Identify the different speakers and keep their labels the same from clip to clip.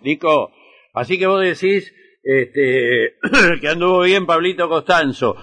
Speaker 1: Nico, así que vos decís que anduvo bien Pablito Costanzo.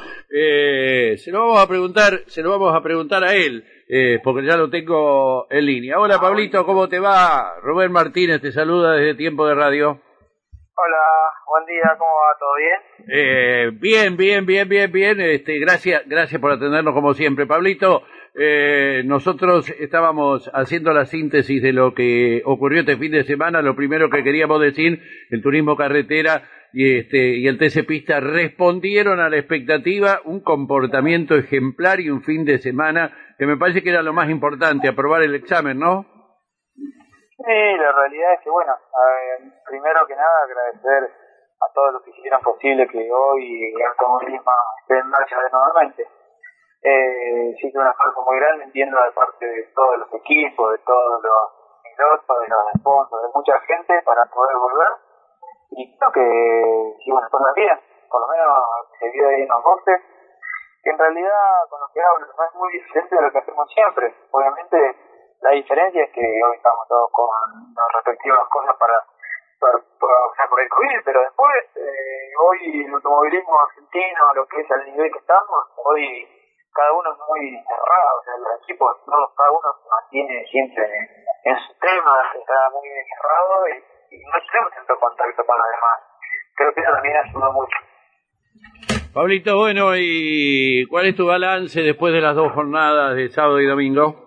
Speaker 1: Se lo vamos a preguntar a él, porque ya lo tengo en línea. Hola Pablito, ¿cómo te va? Rubén Martínez te saluda desde Tiempo de Radio.
Speaker 2: Hola, buen día, ¿cómo va? ¿Todo bien?
Speaker 1: Bien. Gracias por atendernos como siempre. Pablito, nosotros estábamos haciendo la síntesis de lo que ocurrió este fin de semana. Lo primero que queríamos decir, el turismo carretera y el TC Pista respondieron a la expectativa, un comportamiento ejemplar y un fin de semana que me parece que era lo más importante, aprobar el examen, ¿no?
Speaker 2: Sí, la realidad es que, bueno, primero que nada agradecer a todos los que hicieron posible que hoy el automovilismo esté en marcha de nuevamente. Sí que un esfuerzo muy grande, entiendo, de parte de todos los equipos, de todos los pilotos, de los sponsors, de mucha gente para poder volver. Y creo que si bueno, cosas bien, por lo menos se vio ahí en los boxes, que en realidad con lo que hablo no es muy diferente de lo que hacemos siempre. Obviamente la diferencia es que hoy estamos todos con las respectivas cosas por el COVID, pero después, hoy el automovilismo argentino, lo que es al nivel que estamos, hoy cada uno es muy cerrado, o sea, los equipos, cada uno se mantiene siempre en su tema, está muy cerrado y no tenemos tanto contacto con los demás. Creo que eso también ayuda mucho.
Speaker 1: Pablito, bueno, ¿y cuál es tu balance después de las dos jornadas de sábado y domingo?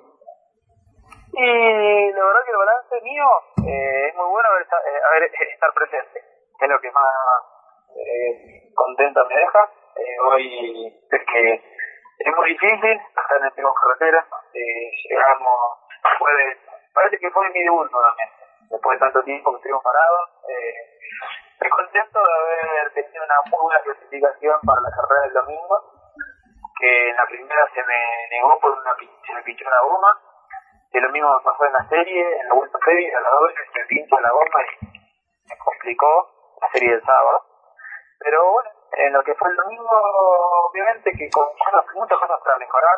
Speaker 2: Y la verdad que el balance mío es muy bueno estar presente, que es lo que más contento me deja. Hoy es que es muy difícil estar en el tiempo carretera, llegamos, parece que fue mi debut nuevamente, después de tanto tiempo que estuvimos parados. Estoy contento de haber tenido una muy buena clasificación para la carrera del domingo, que en la primera se me negó se me pinchó una goma. Que lo mismo me pasó en la serie, en la vuelta serie, a la doble se me pinchó la goma y me complicó la serie del sábado. Pero bueno, en lo que fue el domingo, obviamente que con muchas cosas para mejorar,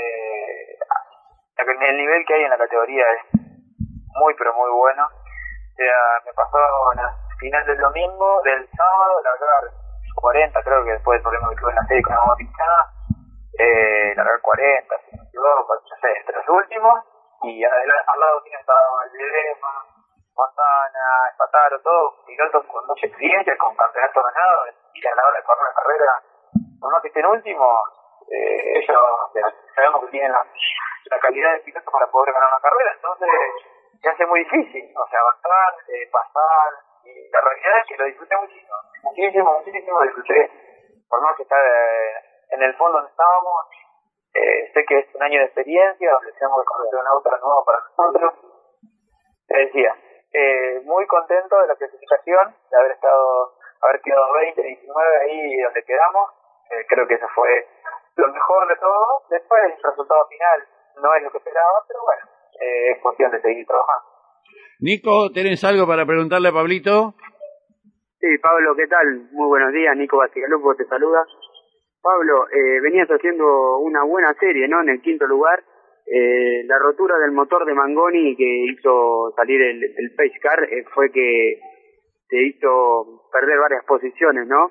Speaker 2: el nivel que hay en la categoría es muy pero muy bueno. O sea, me pasó en la final del domingo, del sábado, largar 40, creo que después del problema que tuve en la serie con la goma pinchada, largar 40, si no me equivoco, no sé, entre los últimos. Y al lado tiene estado Valderrama, Fontana, Espataro, todos pilotos con mucha experiencia, con campeonatos ganados, y a la hora de correr la carrera, por más que estén últimos, ellos sabemos que tienen la calidad de pilotos para poder ganar una carrera, entonces se hace muy difícil, o sea, avanzar, pasar, y la realidad es que lo disfruté muchísimo lo disfruté, por más que estar en el fondo donde estábamos. Sé que es un año de experiencia, donde tenemos que conocer un auto nuevo para nosotros. Te decía, muy contento de la clasificación, de haber quedado 20, 19 ahí donde quedamos. Creo que eso fue lo mejor de todo. Después el resultado final no es lo que esperaba, pero bueno, es cuestión de seguir trabajando.
Speaker 1: Nico, ¿tenés algo para preguntarle a Pablito?
Speaker 3: Sí, Pablo, ¿qué tal? Muy buenos días, Nico Bastigalupo te saluda. Pablo, venías haciendo una buena serie, ¿no? En el quinto lugar, la rotura del motor de Mangoni que hizo salir el Pace Car fue que te hizo perder varias posiciones, ¿no?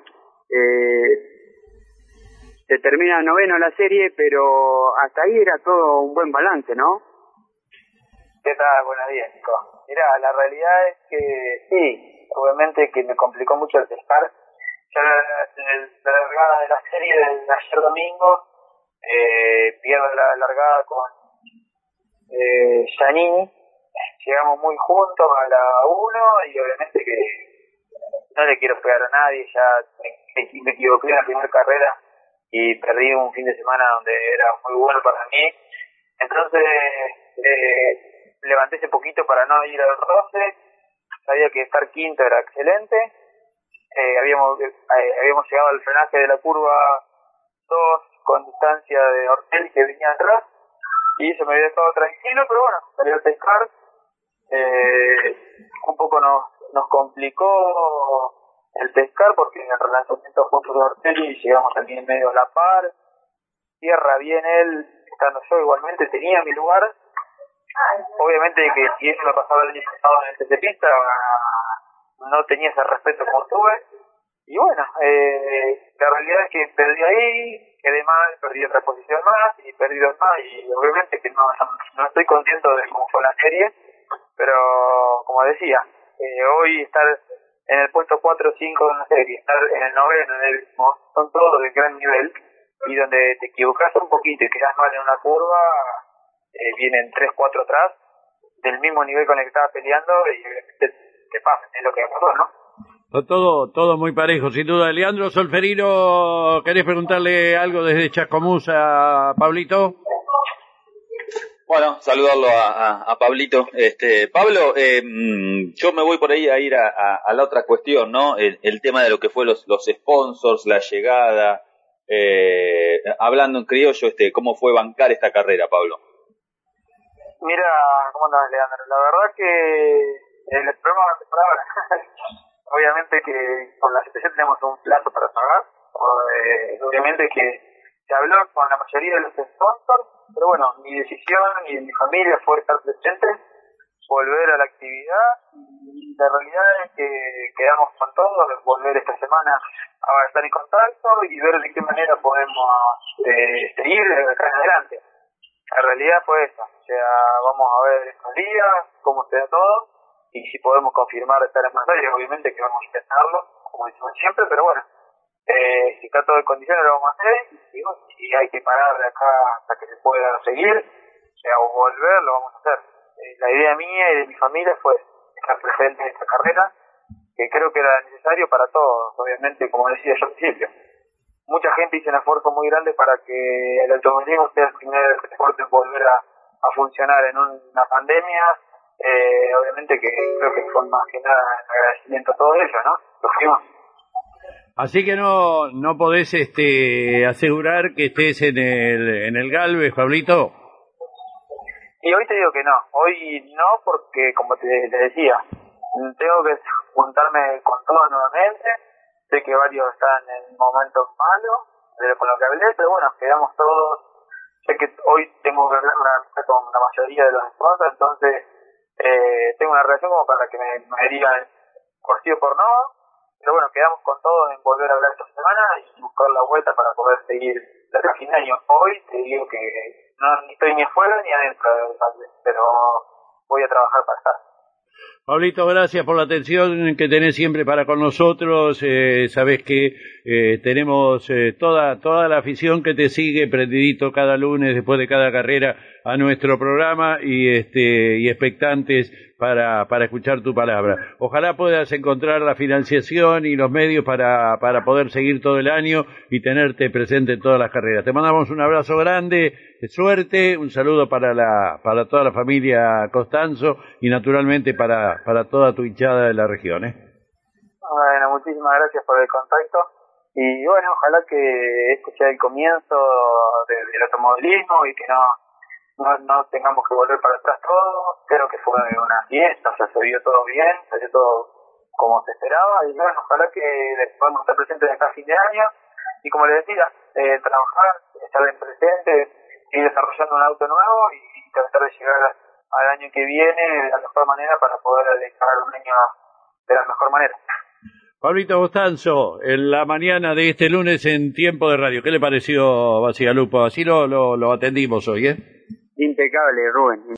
Speaker 3: Se termina noveno la serie, pero hasta ahí era todo un buen balance, ¿no?
Speaker 2: ¿Qué tal? Buenos días, Nico. Mirá, la realidad es que sí, obviamente que me complicó mucho el pescar. Ya en la largada de la serie del ayer domingo, pierdo la largada con Giannini, llegamos muy juntos a la 1 y obviamente que no le quiero pegar a nadie, ya me equivoqué en la primera carrera y perdí un fin de semana donde era muy bueno para mí, entonces levanté ese poquito para no ir al roce, sabía que estar quinto era excelente. Habíamos llegado al frenaje de la curva 2 con distancia de Ortelli que venía atrás y eso me había dejado tranquilo, pero bueno, salió a pescar. Un poco nos complicó el pescar porque en el relanzamiento junto de Ortelli llegamos aquí en medio de la par, cierra bien él, estando yo igualmente tenía mi lugar. Obviamente que si eso me pasaba el año pasado en el TC Pista, no tenía ese respeto como tuve. Y bueno, la realidad es que perdí ahí, quedé mal, perdí otra posición más y perdí dos más, y obviamente que no estoy contento de cómo fue la serie, pero como decía, hoy estar en el puesto 4 o 5 de la serie, estar en el noveno, en el último, son todos de gran nivel, y donde te equivocas un poquito y quedas mal en una curva, vienen 3, 4 atrás, del mismo nivel con el que estabas peleando, y te pasa, es lo que pasó, ¿no?
Speaker 1: Todo muy parejo, sin duda. Leandro Solferino, ¿querés preguntarle algo desde Chascomús a Pablito?
Speaker 4: Bueno, saludarlo a Pablito. Pablo, yo me voy por ahí a ir a la otra cuestión, ¿no? El tema de lo que fue los sponsors, la llegada, hablando en criollo, ¿cómo fue bancar esta carrera, Pablo?
Speaker 2: Mira, ¿cómo andas, Leandro? La verdad que el problema de palabras, obviamente que con la situación tenemos un plazo para pagar, obviamente que se habló con la mayoría de los sponsors, pero bueno, mi decisión y mi familia fue estar presente, volver a la actividad, y la realidad es que quedamos con todo, volver esta semana a estar en contacto y ver de qué manera podemos seguir de acá en adelante. La realidad fue esa, o sea, vamos a ver estos días, cómo se da todo, y si podemos confirmar estar en Montevideo, obviamente que vamos a intentarlo, como decimos siempre, pero bueno, si está todo en condiciones lo vamos a hacer, y bueno, si hay que parar de acá hasta que se pueda seguir, o sea, o volver, lo vamos a hacer. La idea mía y de mi familia fue estar presente en esta carrera, que creo que era necesario para todos, obviamente, como decía yo al principio. Mucha gente hizo un esfuerzo muy grande para que el automovilismo sea el primer deporte en volver a funcionar en una pandemia. Obviamente que creo que fue más que nada en agradecimiento a todo ello, ¿no? Lo fuimos.
Speaker 1: Así que no podés asegurar que estés en el Galvez, Pablito.
Speaker 2: Y hoy te digo que no, hoy no, porque como te decía, tengo que juntarme con todos nuevamente. Sé que varios están en momentos malos, con lo que hablé, pero bueno, quedamos todos. Sé que hoy tengo que hablar con la mayoría de los sponsors, entonces tengo una relación como para que me digan por sí o por no, pero bueno, quedamos con todos en volver a hablar esta semana y buscar la vuelta para poder seguir hasta fin de año. Hoy te digo que no estoy ni afuera ni adentro, pero voy a trabajar para estar.
Speaker 1: Pablito, gracias por la atención que tenés siempre para con nosotros. Sabés que tenemos toda la afición que te sigue prendidito cada lunes después de cada carrera a nuestro programa y expectantes para escuchar tu palabra. Ojalá puedas encontrar la financiación y los medios para poder seguir todo el año y tenerte presente en todas las carreras. Te mandamos un abrazo grande, suerte, un saludo para toda la familia Costanzo y naturalmente para toda tu hinchada de la región.
Speaker 2: Bueno, muchísimas gracias por el contacto y bueno, ojalá que escuché el comienzo del automovilismo y que no tengamos que volver para atrás todo. Creo que fue una fiesta, o sea, se vio todo bien, salió todo como se esperaba y bueno, ojalá que podamos estar presentes acá a fin de año y como les decía, trabajar, estar en presente, ir desarrollando un auto nuevo y tratar de llegar al año que viene de la mejor manera para poder dejar un año de la mejor manera.
Speaker 1: Pablito Costanzo, en la mañana de este lunes en Tiempo de Radio, ¿qué le pareció, Basigalupo? Así lo atendimos hoy,
Speaker 3: Impecable, Rubén.